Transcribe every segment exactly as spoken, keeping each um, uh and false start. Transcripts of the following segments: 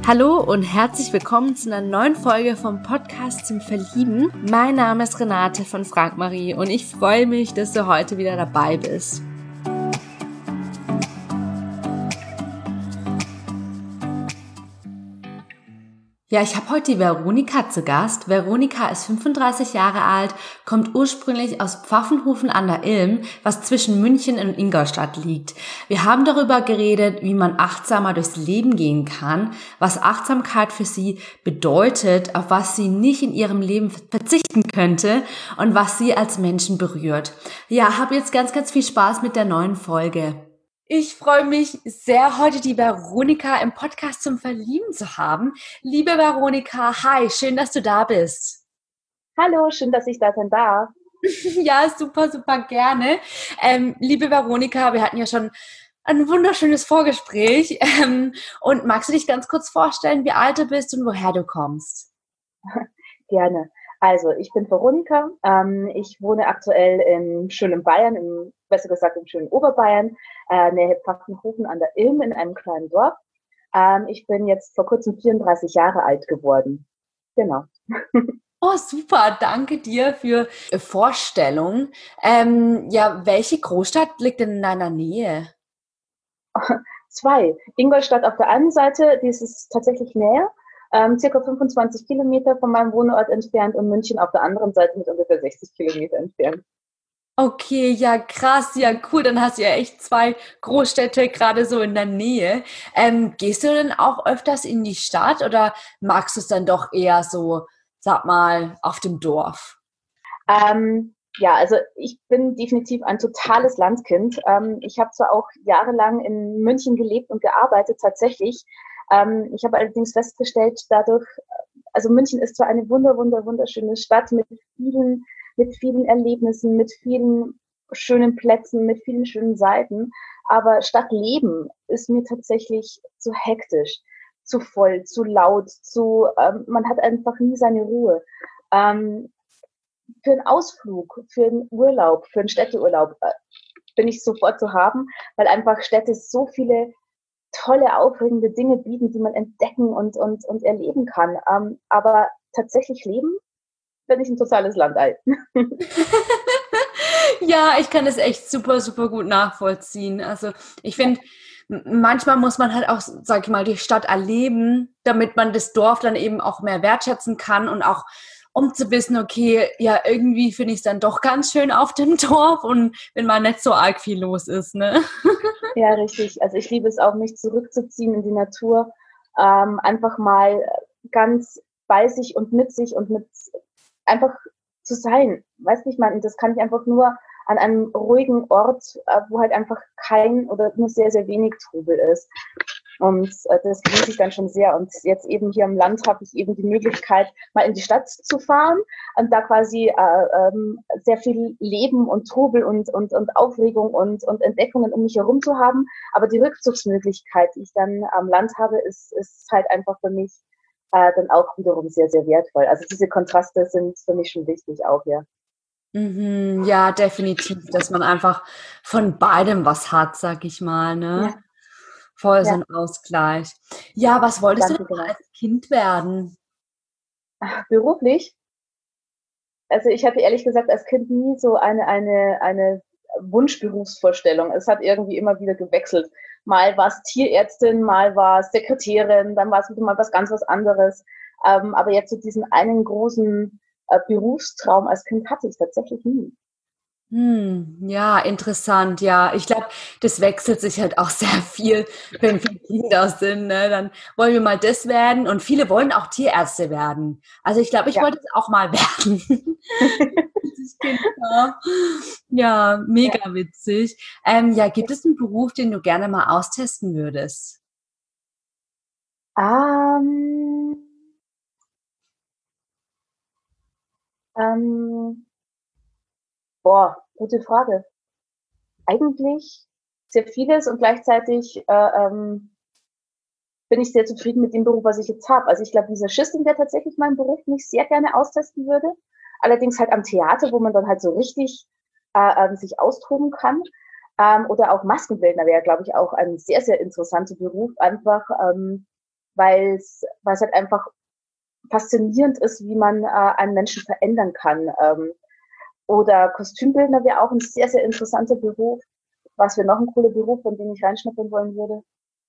Hallo und herzlich willkommen zu einer neuen Folge vom Podcast zum Verlieben. Mein Name ist Renate von Frank Marie und ich freue mich, dass du heute wieder dabei bist. Ja, ich habe heute die Veronika zu Gast. Veronika ist fünfunddreißig Jahre alt, kommt ursprünglich aus Pfaffenhofen an der Ilm, was zwischen München und Ingolstadt liegt. Wir haben darüber geredet, wie man achtsamer durchs Leben gehen kann, was Achtsamkeit für sie bedeutet, auf was sie nicht in ihrem Leben verzichten könnte und was sie als Menschen berührt. Ja, hab jetzt ganz, ganz viel Spaß mit der neuen Folge. Ich freue mich sehr, heute die Veronika im Podcast zum Verlieben zu haben. Liebe Veronika, hi, schön, dass du da bist. Hallo, schön, dass ich da sein darf. Ja, super, super gerne. Ähm, liebe Veronika, wir hatten ja schon ein wunderschönes Vorgespräch. Ähm, und magst du dich ganz kurz vorstellen, wie alt du bist und woher du kommst? Gerne. Also, ich bin Veronika. Ähm, ich wohne aktuell im schönen Bayern, im, besser gesagt im schönen Oberbayern, äh, nähe Pfaffenhofen an der Ilm in einem kleinen Dorf. Ähm, ich bin jetzt vor kurzem vierunddreißig Jahre alt geworden. Genau. Oh, super. Danke dir für die Vorstellung. Ähm, ja, welche Großstadt liegt denn in deiner Nähe? Zwei. Ingolstadt auf der einen Seite, die ist tatsächlich näher. Ähm, circa fünfundzwanzig Kilometer von meinem Wohnort entfernt und München auf der anderen Seite mit ungefähr sechzig Kilometer entfernt. Okay, ja krass, ja cool, dann hast du ja echt zwei Großstädte gerade so in der Nähe. Ähm, gehst du denn auch öfters in die Stadt oder magst du es dann doch eher so, sag mal, auf dem Dorf? Ähm, ja, also ich bin definitiv ein totales Landkind. Ähm, ich habe zwar auch jahrelang in München gelebt und gearbeitet, tatsächlich. Ähm, ich habe allerdings festgestellt, dadurch, also München ist zwar eine wunder, wunder, wunderschöne Stadt mit vielen, mit vielen Erlebnissen, mit vielen schönen Plätzen, mit vielen schönen Seiten, aber Stadtleben ist mir tatsächlich zu hektisch, zu voll, zu laut, zu, ähm, man hat einfach nie seine Ruhe. Ähm, für einen Ausflug, für einen Urlaub, für einen Städteurlaub äh, bin ich sofort zu haben, weil einfach Städte so viele tolle, aufregende Dinge bieten, die man entdecken und, und, und erleben kann. Ähm, aber tatsächlich leben, bin ich ein totales Landei. Ja, ich kann das echt super, super gut nachvollziehen. Also ich finde, manchmal muss man halt auch, sag ich mal, die Stadt erleben, damit man das Dorf dann eben auch mehr wertschätzen kann und auch um zu wissen, okay, ja, irgendwie finde ich es dann doch ganz schön auf dem Dorf und wenn mal nicht so arg viel los ist, ne? Ja, richtig. Also ich liebe es auch, mich zurückzuziehen in die Natur, ähm, einfach mal ganz bei sich und mit sich und mit einfach zu sein. Weiß nicht, man, das kann ich einfach nur an einem ruhigen Ort, äh, wo halt einfach kein oder nur sehr, sehr wenig Trubel ist. Und äh, das genieße ich dann schon sehr. Und jetzt eben hier im Land habe ich eben die Möglichkeit, mal in die Stadt zu fahren und da quasi äh, ähm, sehr viel Leben und Trubel und, und, und Aufregung und, und Entdeckungen um mich herum zu haben. Aber die Rückzugsmöglichkeit, die ich dann am Land habe, ist, ist halt einfach für mich äh, dann auch wiederum sehr, sehr wertvoll. Also diese Kontraste sind für mich schon wichtig auch, ja. Mhm, ja, definitiv, dass man einfach von beidem was hat, sag ich mal, ne? Ja, Voll so ja, ein Ausgleich. Ja, was wolltest du denn danke, mal genau. als Kind werden? Beruflich, also ich hatte ehrlich gesagt als Kind nie so eine, eine, eine Wunschberufsvorstellung. Es hat irgendwie immer wieder gewechselt. Mal war es Tierärztin, mal war es Sekretärin, dann war es wieder mal was ganz was anderes. Ähm, aber jetzt so diesen einen großen äh, Berufstraum als Kind hatte ich tatsächlich nie. Hm, ja, interessant, ja. Ich glaube, das wechselt sich halt auch sehr viel, wenn viele Kinder sind, ne? Dann wollen wir mal das werden und viele wollen auch Tierärzte werden. Also ich glaube, ich Ja, wollte es auch mal werden. Als ich Kind war. Ja, ja. mega witzig. Ähm, ja, gibt es einen Beruf, den du gerne mal austesten würdest? Ähm, ähm, boah, gute Frage. Eigentlich sehr vieles und gleichzeitig äh, ähm, bin ich sehr zufrieden mit dem Beruf, was ich jetzt habe. Also ich glaube, dieser Schiss wäre tatsächlich mein Beruf, den ich sehr gerne austesten würde. Allerdings halt am Theater, wo man dann halt so richtig äh, ähm, sich austoben kann. Ähm, oder auch Maskenbildner wäre, glaube ich, auch ein sehr, sehr interessanter Beruf, einfach ähm, weil es weil es halt einfach faszinierend ist, wie man äh, einen Menschen verändern kann. Ähm, oder Kostümbildner wäre auch ein sehr, sehr interessanter Beruf. Was wäre noch ein cooler Beruf, von dem ich reinschnuppern wollen würde?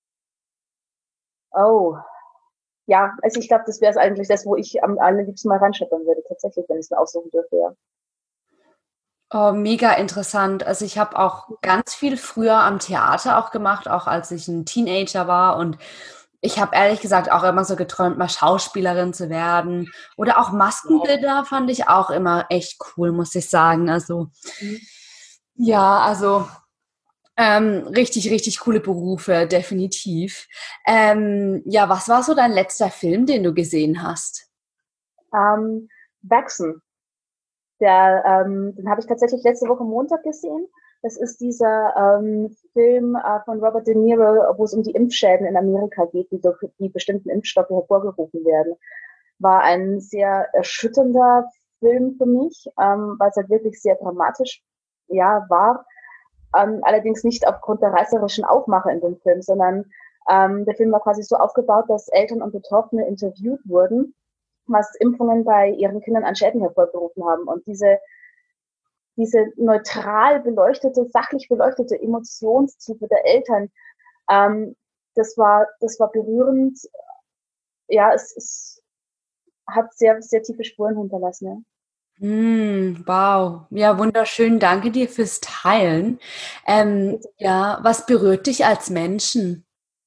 Oh, ja, also ich glaube, das wäre es eigentlich das, wo ich am allerliebsten mal reinschnuppern würde, tatsächlich, wenn ich es mir aussuchen dürfte, ja. Oh, mega interessant. Also ich habe auch ganz viel früher am Theater auch gemacht, auch als ich ein Teenager war. Und ich habe ehrlich gesagt auch immer so geträumt, mal Schauspielerin zu werden. Oder auch Maskenbilder fand ich auch immer echt cool, muss ich sagen. Also Mhm. ja, also ähm, richtig, richtig coole Berufe, definitiv. Ähm, ja, was war so dein letzter Film, den du gesehen hast? Ähm, Wachsen, der, ähm, den habe ich tatsächlich letzte Woche Montag gesehen. Das ist dieser ähm, Film äh, von Robert De Niro, wo es um die Impfschäden in Amerika geht, die durch die bestimmten Impfstoffe hervorgerufen werden. War ein sehr erschütternder Film für mich, ähm, weil es halt wirklich sehr dramatisch ja, war. Ähm, allerdings nicht aufgrund der reißerischen Aufmache in dem Film, sondern ähm, der Film war quasi so aufgebaut, dass Eltern und Betroffene interviewt wurden, was Impfungen bei ihren Kindern an Schäden hervorgerufen haben. Und diese, diese neutral beleuchtete, sachlich beleuchtete Emotionstiefe der Eltern, ähm, das war, das war berührend. Ja, es, es hat sehr, sehr tiefe Spuren hinterlassen. Ja. Hm, wow. Ja, wunderschön. Danke dir fürs Teilen. Ähm, ja, was berührt dich als Menschen?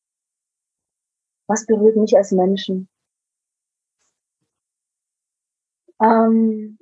Was berührt mich als Menschen? Ähm,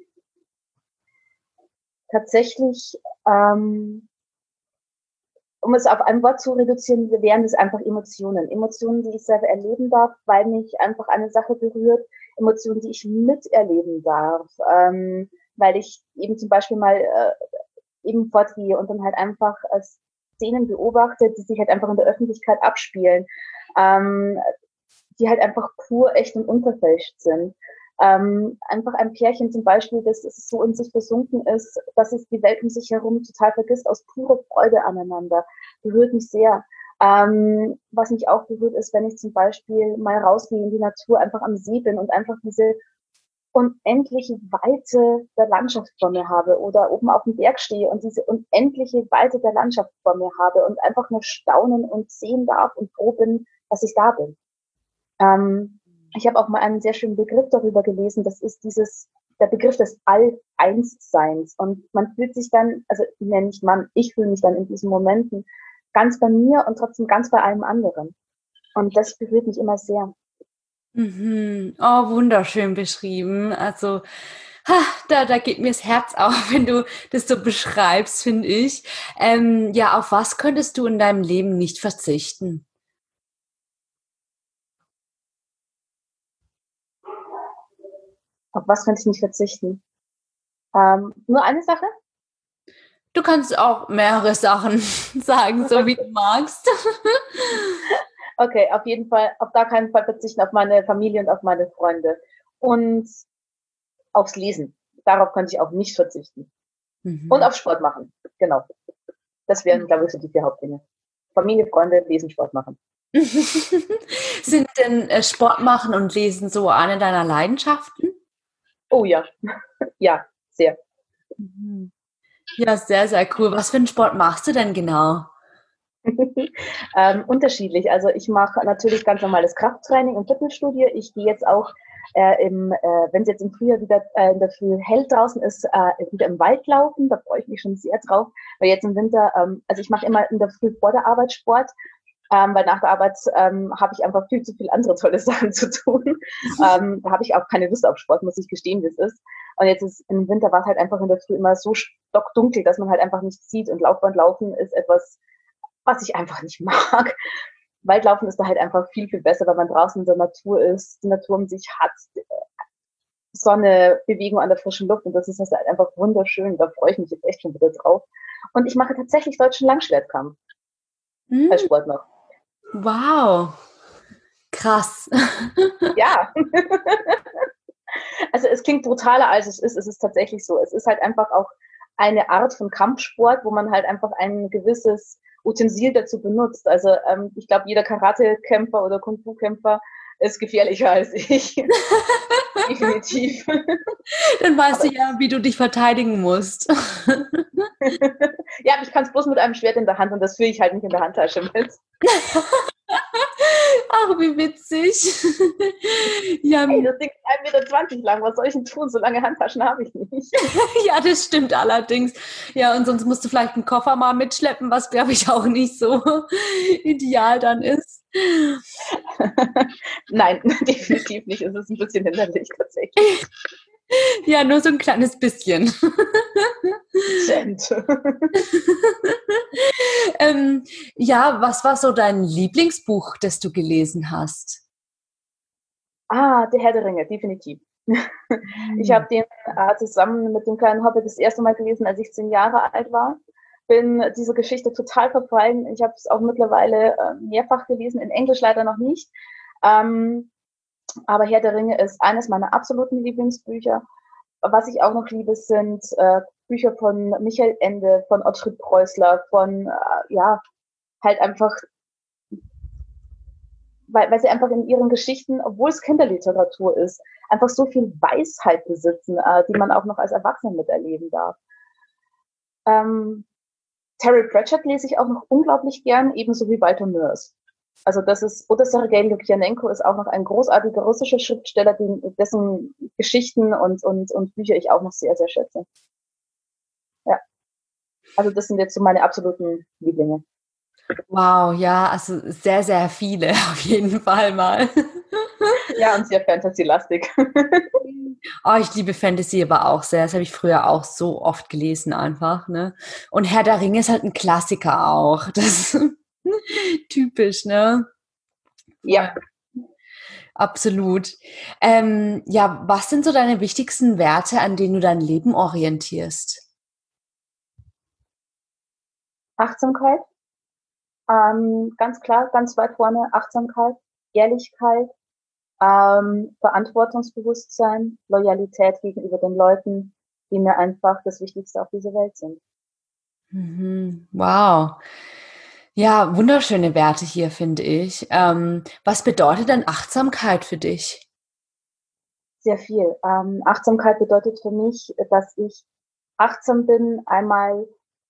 tatsächlich, ähm, um es auf ein Wort zu reduzieren, wären es einfach Emotionen. Emotionen, die ich selber erleben darf, weil mich einfach eine Sache berührt. Emotionen, die ich miterleben darf, ähm, weil ich eben zum Beispiel mal äh, eben fortgehe und dann halt einfach äh, Szenen beobachte, die sich halt einfach in der Öffentlichkeit abspielen, ähm, die halt einfach pur, echt und unverfälscht sind. Ähm, einfach ein Pärchen zum Beispiel, das so in sich versunken ist, dass es die Welt um sich herum total vergisst, aus purer Freude aneinander. Berührt mich sehr. Ähm, was mich auch berührt, ist, wenn ich zum Beispiel mal rausgehe in die Natur, einfach am See bin und einfach diese unendliche Weite der Landschaft vor mir habe oder oben auf dem Berg stehe und diese unendliche Weite der Landschaft vor mir habe und einfach nur staunen und sehen darf und froh bin, dass ich da bin. Ähm, ich habe auch mal einen sehr schönen Begriff darüber gelesen. Das ist dieses, der Begriff des All-Eins-Seins. Und man fühlt sich dann, also nenne nicht man, ich fühle mich dann in diesen Momenten ganz bei mir und trotzdem ganz bei allem anderen. Und das berührt mich immer sehr. Mhm. Oh, wunderschön beschrieben. Also, ha, da, da geht mir das Herz auf, wenn du das so beschreibst, finde ich. Ähm, ja, auf was könntest du in deinem Leben nicht verzichten? Auf was könnte ich nicht verzichten? Ähm, nur eine Sache? Du kannst auch mehrere Sachen sagen, so wie du magst. Okay, auf jeden Fall, auf gar keinen Fall verzichten auf meine Familie und auf meine Freunde. Und aufs Lesen. Darauf könnte ich auch nicht verzichten. Und Mhm. auf Sport machen. Genau. Das wären, glaube ich, so die vier Hauptdinge. Familie, Freunde, Lesen, Sport machen. Sind denn äh, Sport machen und Lesen so eine deiner Leidenschaften? Oh ja, ja, sehr. Mhm. Ja, sehr, sehr cool. Was für einen Sport machst du denn genau? ähm, unterschiedlich. Also ich mache natürlich ganz normales Krafttraining im Fitnessstudio. Ich gehe jetzt auch, äh, im, äh, wenn es jetzt im Frühjahr wieder äh, in der Früh hell draußen ist, äh, wieder im Wald laufen. Da freue ich mich schon sehr drauf. Weil jetzt im Winter, ähm, also ich mache immer in der Früh vor der Arbeit Sport. Ähm, weil nach der Arbeit ähm, habe ich einfach viel zu viele andere tolle Sachen zu tun. Ähm, da habe ich auch keine Lust auf Sport, muss ich gestehen, wie es ist. Und jetzt ist im Winter war es halt einfach in der Früh immer so stockdunkel, dass man halt einfach nichts sieht. Und Laufbandlaufen ist etwas, was ich einfach nicht mag. Waldlaufen ist da halt einfach viel, viel besser, weil man draußen in der Natur ist, die Natur um sich hat, Sonne, Bewegung an der frischen Luft und das ist halt einfach wunderschön. Da freue ich mich jetzt echt schon wieder drauf. Und ich mache tatsächlich deutschen Langschwertkampf als Hm, Sport noch. wow, krass. Ja, also es klingt brutaler als es ist. Es ist tatsächlich so. Es ist halt einfach auch eine Art von Kampfsport, wo man halt einfach ein gewisses Utensil dazu benutzt. Also ähm, ich glaube, jeder Karate-Kämpfer oder Kung-Fu-Kämpfer ist gefährlicher als ich. Definitiv. Dann weißt Aber du ja, wie du dich verteidigen musst. Ja, ich kann es bloß mit einem Schwert in der Hand und das führe ich halt nicht in der Handtasche mit. Ach, wie witzig. Ja, hey, das Ding ist ein Meter zwanzig lang. Was soll ich denn tun? So lange Handtaschen habe ich nicht. Ja, das stimmt allerdings. Ja, und sonst musst du vielleicht einen Koffer mal mitschleppen, was, glaube ich, auch nicht so ideal dann ist. Nein, definitiv nicht. Es ist ein bisschen hinderlich tatsächlich. Ja, nur so ein kleines bisschen. ähm, ja, was war so dein Lieblingsbuch, das du gelesen hast? Ah, Der Herr der Ringe, definitiv. Ich habe den äh, zusammen mit dem kleinen Hobbit das erste Mal gelesen, als ich zehn Jahre alt war. Bin dieser Geschichte total verfallen. Ich habe es auch mittlerweile äh, mehrfach gelesen, in Englisch leider noch nicht. Ähm, aber Herr der Ringe ist eines meiner absoluten Lieblingsbücher. Was ich auch noch liebe, sind äh, Bücher von Michael Ende, von Ottfried Preußler, von, äh, ja, halt einfach, weil, weil sie einfach in ihren Geschichten, obwohl es Kinderliteratur ist, einfach so viel Weisheit besitzen, äh, die man auch noch als Erwachsener miterleben darf. Ähm, Terry Pratchett lese ich auch noch unglaublich gern, ebenso wie Walter Mörs. Also das ist, oder Sergei Lukjanenko ist auch noch ein großartiger russischer Schriftsteller, dessen Geschichten und, und, und Bücher ich auch noch sehr, sehr schätze. Ja. Also das sind jetzt so meine absoluten Lieblinge. Wow, ja, also sehr, sehr viele auf jeden Fall mal. Ja, und sehr Fantasy-lastig. Oh, ich liebe Fantasy aber auch sehr. Das habe ich früher auch so oft gelesen einfach, ne? Und Herr der Ringe ist halt ein Klassiker auch. Das ist typisch, ne? Ja. Absolut. Ähm, ja, was sind so deine wichtigsten Werte, an denen du dein Leben orientierst? Achtsamkeit. Ähm, ganz klar, ganz weit vorne. Achtsamkeit, Ehrlichkeit, ähm, Verantwortungsbewusstsein, Loyalität gegenüber den Leuten, die mir einfach das Wichtigste auf dieser Welt sind. Mhm. Wow. Ja, wunderschöne Werte hier, finde ich. Ähm, was bedeutet denn Achtsamkeit für dich? Sehr viel. Ähm, Achtsamkeit bedeutet für mich, dass ich achtsam bin, einmal,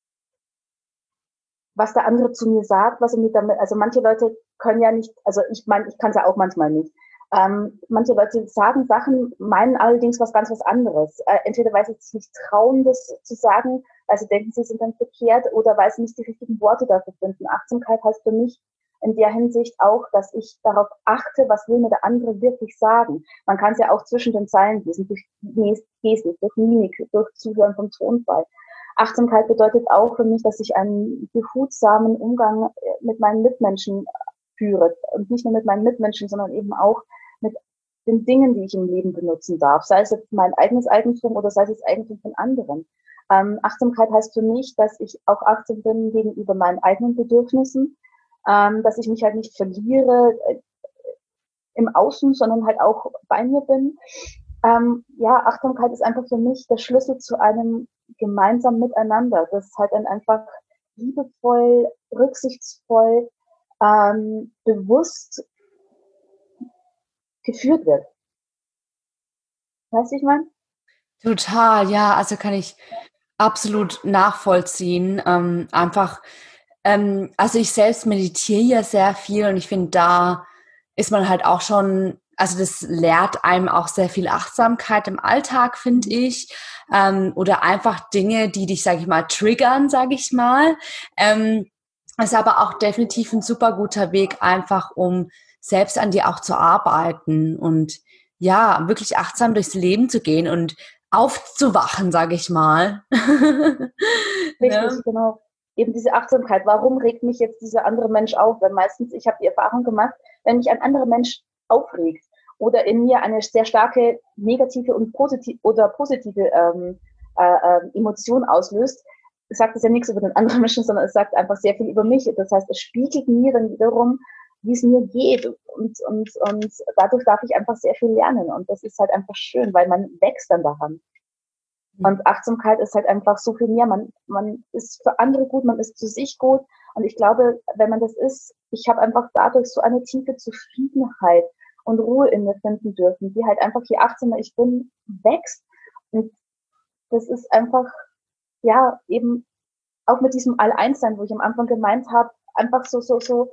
was der andere zu mir sagt, was er mir damit, also manche Leute können ja nicht, also ich meine, ich kann es ja auch manchmal nicht. Ähm, manche Leute sagen Sachen, meinen allerdings was ganz was anderes. Äh, entweder weil sie sich nicht trauen, das zu sagen, weil sie denken, sie sind dann verkehrt, oder weil sie nicht die richtigen Worte dafür finden. Achtsamkeit heißt für mich in der Hinsicht auch, dass ich darauf achte, was will mir der andere wirklich sagen. Man kann es ja auch zwischen den Zeilen lesen, durch Gestik, durch Mimik, durch Zuhören vom Tonfall. Achtsamkeit bedeutet auch für mich, dass ich einen behutsamen Umgang mit meinen Mitmenschen führe. Und nicht nur mit meinen Mitmenschen, sondern eben auch mit den Dingen, die ich im Leben benutzen darf. Sei es jetzt mein eigenes Eigentum oder sei es das Eigentum von anderen. Ähm, Achtsamkeit heißt für mich, dass ich auch achtsam bin gegenüber meinen eigenen Bedürfnissen, ähm, dass ich mich halt nicht verliere äh, im Außen, sondern halt auch bei mir bin. Ähm, ja, Achtsamkeit ist einfach für mich der Schlüssel zu einem gemeinsamen Miteinander, das halt dann einfach liebevoll, rücksichtsvoll, ähm, bewusst geführt wird. Weißt du, ich meine? Total, ja, also kann ich absolut nachvollziehen. Ähm, einfach, ähm, also ich selbst meditiere ja sehr viel und ich finde, da ist man halt auch schon, also das lehrt einem auch sehr viel Achtsamkeit im Alltag, finde ich. Ähm, oder einfach Dinge, die dich, sage ich mal, triggern, sage ich mal. Ähm, ist aber auch definitiv ein super guter Weg, einfach um selbst an dir auch zu arbeiten und ja, wirklich achtsam durchs Leben zu gehen und aufzuwachen, sage ich mal. Richtig, Ne? genau. Eben diese Achtsamkeit. Warum regt mich jetzt dieser andere Mensch auf? Weil meistens, ich habe die Erfahrung gemacht, wenn mich ein anderer Mensch aufregt oder in mir eine sehr starke negative und positive oder positive ähm, äh, äh, Emotion auslöst, sagt es ja nichts über den anderen Menschen, sondern es sagt einfach sehr viel über mich. Das heißt, es spiegelt mir dann wiederum, wie es mir geht. Und, und, und dadurch darf ich einfach sehr viel lernen. Und das ist halt einfach schön, weil man wächst dann daran. Und Achtsamkeit ist halt einfach so viel mehr. Man, man ist für andere gut, man ist zu sich gut. Und ich glaube, wenn man das ist, ich habe einfach dadurch so eine tiefe Zufriedenheit und Ruhe in mir finden dürfen, die halt einfach, je achtsamer ich bin, wächst. Und das ist einfach, ja, eben auch mit diesem All-Eins-Sein, wo ich am Anfang gemeint habe, einfach so, so, so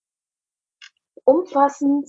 umfassend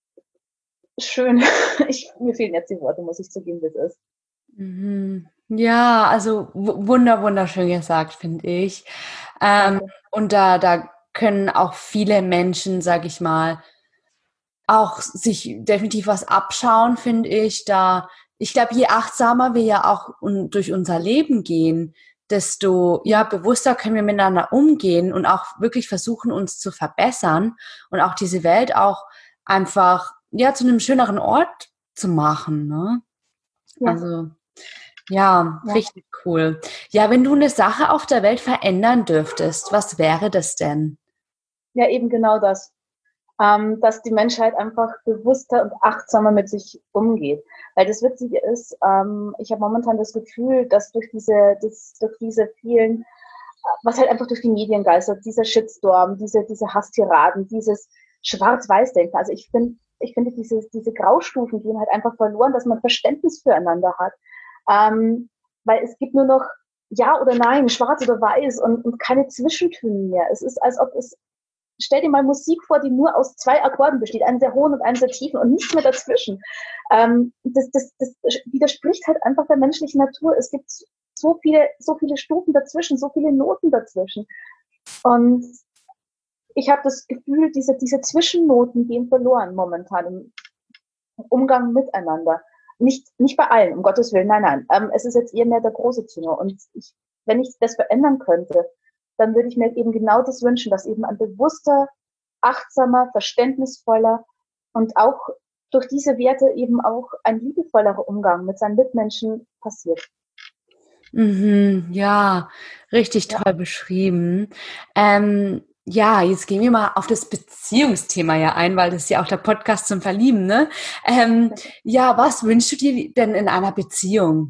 schön. Ich, mir fehlen jetzt die Worte, muss ich zugeben, wie es ist. Mhm. Ja, also wunder, wunderschön gesagt, finde ich. Ähm, und da, da können auch viele Menschen, sag ich mal, auch sich definitiv was abschauen, finde ich. Da, ich glaube, je achtsamer wir ja auch un, durch unser Leben gehen, desto ja bewusster können wir miteinander umgehen und auch wirklich versuchen, uns zu verbessern und auch diese Welt auch einfach ja zu einem schöneren Ort zu machen. Ne? Ja. Also ja, Ja. richtig cool. Ja, wenn du eine Sache auf der Welt verändern dürftest, was wäre das denn? Ja, eben genau das. Ähm, dass die Menschheit einfach bewusster und achtsamer mit sich umgeht. Weil das Witzige ist, ähm, ich habe momentan das Gefühl, dass durch diese, das, durch diese vielen, was halt einfach durch die Medien geistert, dieser Shitstorm, diese, diese Hasstiraden, dieses Schwarz-Weiß-Denken. Also ich finde, ich finde, diese, diese Graustufen gehen halt einfach verloren, dass man Verständnis füreinander hat. Ähm, weil es gibt nur noch Ja oder Nein, Schwarz oder Weiß und, und keine Zwischentöne mehr. Es ist, als ob es Stell dir mal Musik vor, die nur aus zwei Akkorden besteht, einem sehr hohen und einem sehr tiefen und nichts mehr dazwischen. Ähm, das, das, das widerspricht halt einfach der menschlichen Natur. Es gibt so viele, so viele Stufen dazwischen, so viele Noten dazwischen. Und ich habe das Gefühl, diese, diese Zwischennoten gehen verloren momentan im Umgang miteinander. Nicht, nicht bei allen, um Gottes Willen, nein, nein. Ähm, es ist jetzt eher mehr der große Tenor. Und ich, wenn ich das verändern könnte, dann würde ich mir eben genau das wünschen, dass eben ein bewusster, achtsamer, verständnisvoller und auch durch diese Werte eben auch ein liebevollerer Umgang mit seinen Mitmenschen passiert. Mhm, ja, richtig Ja. toll beschrieben. Ähm, ja, jetzt gehen wir mal auf das Beziehungsthema ja ein, weil das ist ja auch der Podcast zum Verlieben, ne? Ähm, ja, was wünschst du dir denn in einer Beziehung?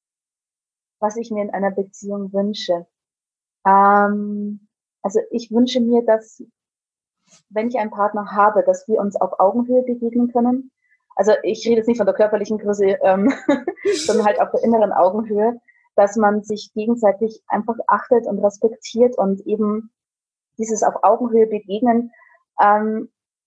Was ich mir in einer Beziehung wünsche. Ähm, also ich wünsche mir, dass, wenn ich einen Partner habe, dass wir uns auf Augenhöhe begegnen können. Also ich rede jetzt nicht von der körperlichen Größe, ähm, sondern halt auf der inneren Augenhöhe, dass man sich gegenseitig einfach achtet und respektiert und eben dieses auf Augenhöhe begegnen ähm,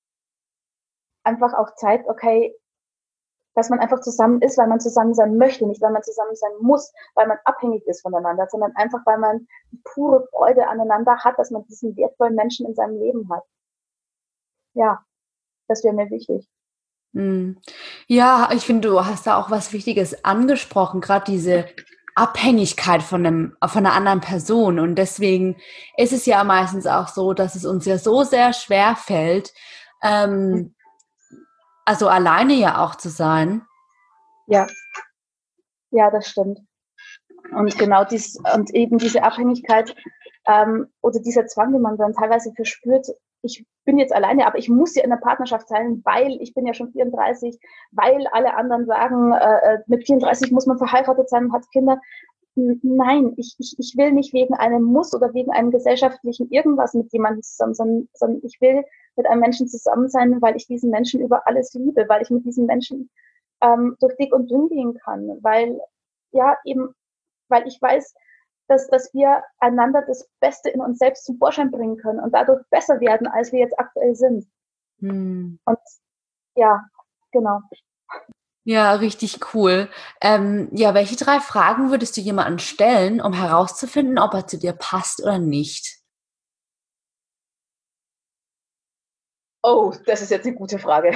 einfach auch zeigt, okay, dass man einfach zusammen ist, weil man zusammen sein möchte, nicht weil man zusammen sein muss, weil man abhängig ist voneinander, sondern einfach, weil man die pure Freude aneinander hat, dass man diesen wertvollen Menschen in seinem Leben hat. Ja, das wäre mir wichtig. Hm. Ja, ich finde, du hast da auch was Wichtiges angesprochen, gerade diese Abhängigkeit von einem, von einer anderen Person. Und deswegen ist es ja meistens auch so, dass es uns ja so sehr schwer fällt, ähm, also alleine ja auch zu sein. Ja, ja, das stimmt. Und genau dies, und eben diese Abhängigkeit ähm, oder dieser Zwang, den man dann teilweise verspürt, ich bin jetzt alleine, aber ich muss ja in der Partnerschaft sein, weil ich bin ja schon vierunddreißig, weil alle anderen sagen, äh, mit vierunddreißig muss man verheiratet sein und hat Kinder. Nein, ich, ich, ich will nicht wegen einem Muss oder wegen einem gesellschaftlichen irgendwas mit jemandem zusammen, sondern, sondern ich will mit einem Menschen zusammen sein, weil ich diesen Menschen über alles liebe, weil ich mit diesen Menschen ähm, durch dick und dünn gehen kann, weil ja eben weil ich weiß, dass, dass wir einander das Beste in uns selbst zum Vorschein bringen können und dadurch besser werden, als wir jetzt aktuell sind. Hm. Und ja, genau. Ja, richtig cool. Ähm, ja, welche drei Fragen würdest du jemandem stellen, um herauszufinden, ob er zu dir passt oder nicht? Oh, das ist jetzt eine gute Frage.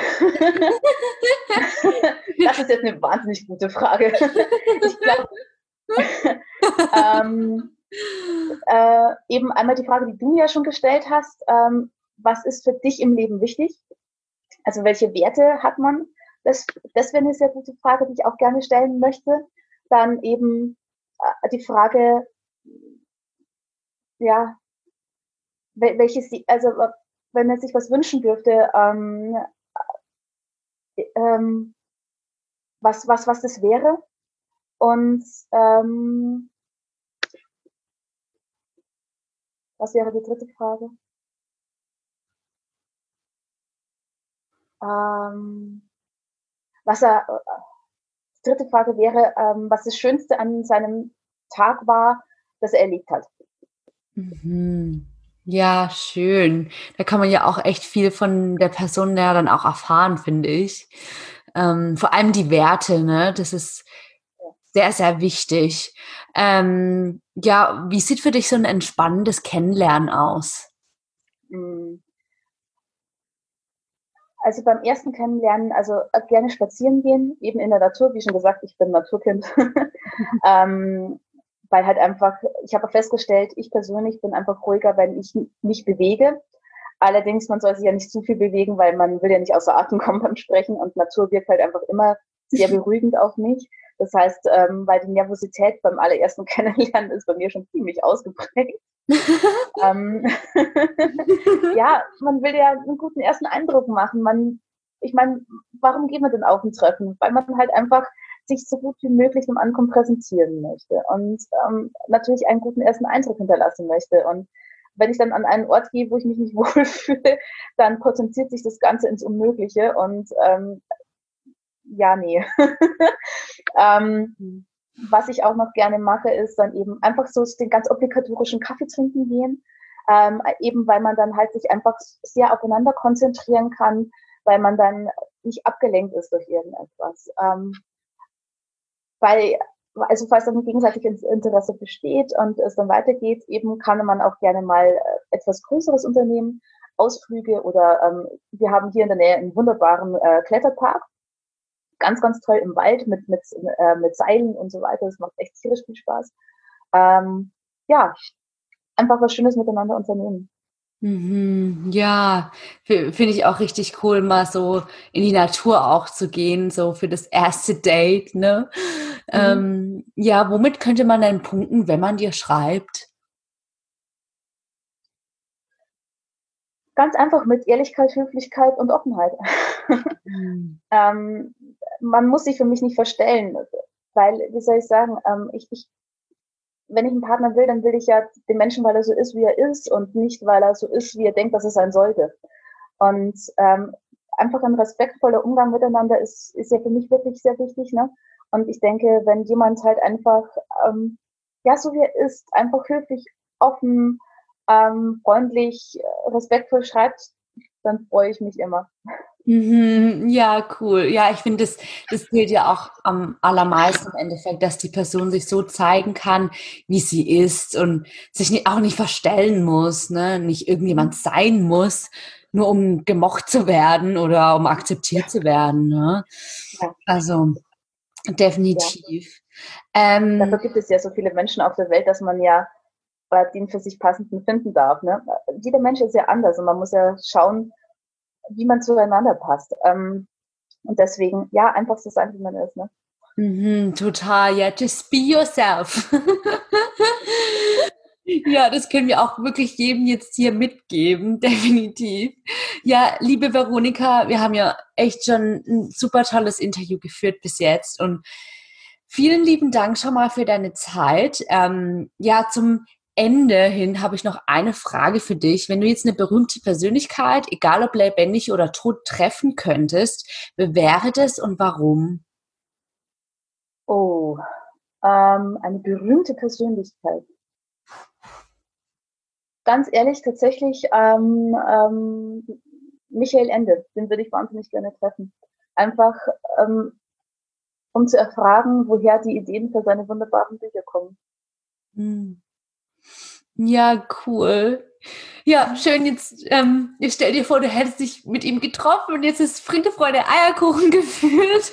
Das ist jetzt eine wahnsinnig gute Frage. Ich glaube, ähm, äh, eben einmal die Frage, die du mir ja schon gestellt hast, ähm, was ist für dich im Leben wichtig? Also welche Werte hat man? Das, das wäre eine sehr gute Frage, die ich auch gerne stellen möchte. Dann eben äh, die Frage, ja, welches, also wenn man sich was wünschen dürfte, ähm, ähm, was, was, was das wäre. Und ähm, was wäre die dritte Frage? Ähm, was er, die dritte Frage wäre, ähm, was das Schönste an seinem Tag war, das er erlebt hat. Mhm. Ja, schön. Da kann man ja auch echt viel von der Person ja dann auch erfahren, finde ich. Ähm, vor allem die Werte, ne? Das ist sehr, sehr wichtig. Ähm, ja, wie sieht für dich so ein entspannendes Kennenlernen aus? Also beim ersten Kennenlernen, also äh, gerne spazieren gehen, eben in der Natur, wie schon gesagt, ich bin Naturkind. ähm, weil halt einfach, ich habe festgestellt, ich persönlich bin einfach ruhiger, wenn ich mich bewege. Allerdings, man soll sich ja nicht zu viel bewegen, weil man will ja nicht außer Atem kommen beim Sprechen und Natur wirkt halt einfach immer sehr beruhigend auf mich. Das heißt, ähm, weil die Nervosität beim allerersten Kennenlernen ist bei mir schon ziemlich ausgeprägt. ähm, ja, man will ja einen guten ersten Eindruck machen. Man, ich meine, warum geht man denn auf ein Treffen? Weil man halt einfach sich so gut wie möglich im Ankommen präsentieren möchte und ähm, natürlich einen guten ersten Eindruck hinterlassen möchte. Und wenn ich dann an einen Ort gehe, wo ich mich nicht wohlfühle, dann potenziert sich das Ganze ins Unmögliche und ähm, ja, nee. ähm, was ich auch noch gerne mache, ist dann eben einfach so den ganz obligatorischen Kaffee trinken gehen, ähm, eben weil man dann halt sich einfach sehr aufeinander konzentrieren kann, weil man dann nicht abgelenkt ist durch irgendetwas. Ähm, weil, also falls dann ein gegenseitiges Interesse besteht und es dann weitergeht, eben kann man auch gerne mal etwas Größeres unternehmen, Ausflüge oder ähm, wir haben hier in der Nähe einen wunderbaren äh, Kletterpark, ganz, ganz toll im Wald mit, mit, äh, mit Seilen und so weiter. Das macht echt tierisch viel Spaß. Ähm, ja, einfach was Schönes miteinander unternehmen. Mhm, ja, f- finde ich auch richtig cool, mal so in die Natur auch zu gehen, so für das erste Date, ne? Mhm. Ähm, ja, womit könnte man denn punkten, wenn man dir schreibt? Ganz einfach mit Ehrlichkeit, Höflichkeit und Offenheit. Mhm. ähm, man muss sich für mich nicht verstellen, weil, wie soll ich sagen, ähm, ich, ich, wenn ich einen Partner will, dann will ich ja den Menschen, weil er so ist, wie er ist und nicht, weil er so ist, wie er denkt, dass er sein sollte. Und ähm, einfach ein respektvoller Umgang miteinander ist, ist ja für mich wirklich sehr wichtig. Ne? Und ich denke, wenn jemand halt einfach, ähm, ja, so wie er ist, einfach höflich, offen, ähm, freundlich, respektvoll schreibt, dann freue ich mich immer. Mhm, ja, cool. Ja, ich finde, das, das gilt ja auch am allermeisten im Endeffekt, dass die Person sich so zeigen kann, wie sie ist und sich nicht, auch nicht verstellen muss, ne? Nicht irgendjemand sein muss, nur um gemocht zu werden oder um akzeptiert zu werden, ne? Ja, Also, ja. definitiv. Dafür Ähm, gibt es ja so viele Menschen auf der Welt, dass man ja äh, den für sich passenden finden darf. Ne? Jeder Mensch ist ja anders und man muss ja schauen, wie man zueinander passt. Ähm, und deswegen, ja, einfach so sein, wie man ist. Ne? mhm, total, ja, just be yourself. Ja, das können wir auch wirklich jedem jetzt hier mitgeben, definitiv. Ja, liebe Veronika, wir haben ja echt schon ein super tolles Interview geführt bis jetzt und vielen lieben Dank schon mal für deine Zeit. Ähm, ja, zum Ende hin habe ich noch eine Frage für dich. Wenn du jetzt eine berühmte Persönlichkeit, egal ob lebendig oder tot, treffen könntest, wer wäre das und warum? Oh, ähm, eine berühmte Persönlichkeit. Ganz ehrlich, tatsächlich ähm, ähm, Michael Ende, den würde ich wahnsinnig gerne treffen. Einfach, ähm, um zu erfragen, woher die Ideen für seine wunderbaren Bücher kommen. Hm. Ja, cool. Ja, schön, jetzt, ähm, jetzt stell dir vor, du hättest dich mit ihm getroffen und jetzt ist Friede, Freude, Eierkuchen gefühlt.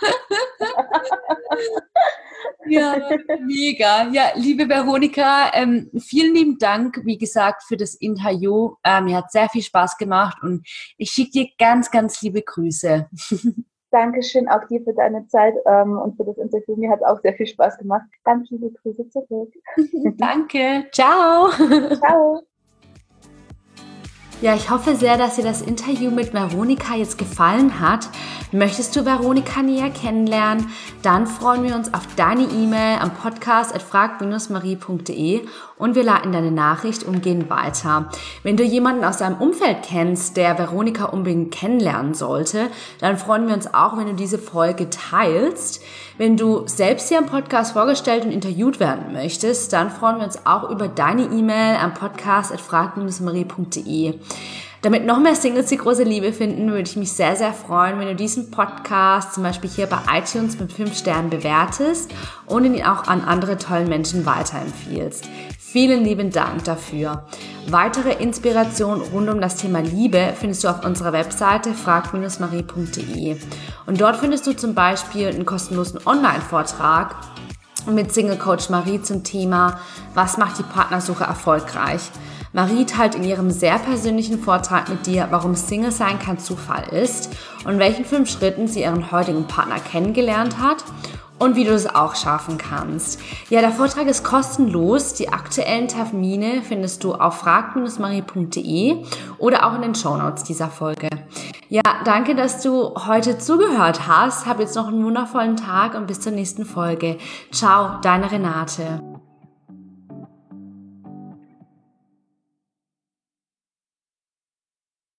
Ja, mega. Ja, liebe Veronika, ähm, vielen lieben Dank, wie gesagt, für das Interview. Ähm, mir hat sehr viel Spaß gemacht und ich schicke dir ganz, ganz liebe Grüße. Dankeschön auch dir für deine Zeit ähm, und für das Interview. Mir hat es auch sehr viel Spaß gemacht. Ganz liebe Grüße zurück. Danke. Ciao. Ciao. Ja, ich hoffe sehr, dass dir das Interview mit Veronika jetzt gefallen hat. Möchtest du Veronika näher kennenlernen? Dann freuen wir uns auf deine E-Mail am podcast at frag marie punkt de und wir leiten deine Nachricht umgehend weiter. Wenn du jemanden aus deinem Umfeld kennst, der Veronika unbedingt kennenlernen sollte, dann freuen wir uns auch, wenn du diese Folge teilst. Wenn du selbst hier im Podcast vorgestellt und interviewt werden möchtest, dann freuen wir uns auch über deine E-Mail am podcast at frag marie punkt de. Damit noch mehr Singles die große Liebe finden, würde ich mich sehr, sehr freuen, wenn du diesen Podcast zum Beispiel hier bei iTunes mit fünf Sternen bewertest und ihn auch an andere tollen Menschen weiterempfiehlst. Vielen lieben Dank dafür. Weitere Inspirationen rund um das Thema Liebe findest du auf unserer Webseite frag marie punkt de. Und dort findest du zum Beispiel einen kostenlosen Online-Vortrag mit Single Coach Marie zum Thema Was macht die Partnersuche erfolgreich? Marie teilt in ihrem sehr persönlichen Vortrag mit dir, warum Single sein kein Zufall ist und welchen fünf Schritten sie ihren heutigen Partner kennengelernt hat und wie du es auch schaffen kannst. Ja, der Vortrag ist kostenlos. Die aktuellen Termine findest du auf frag marie punkt de oder auch in den Shownotes dieser Folge. Ja, danke, dass du heute zugehört hast. Hab jetzt noch einen wundervollen Tag und bis zur nächsten Folge. Ciao, deine Renate.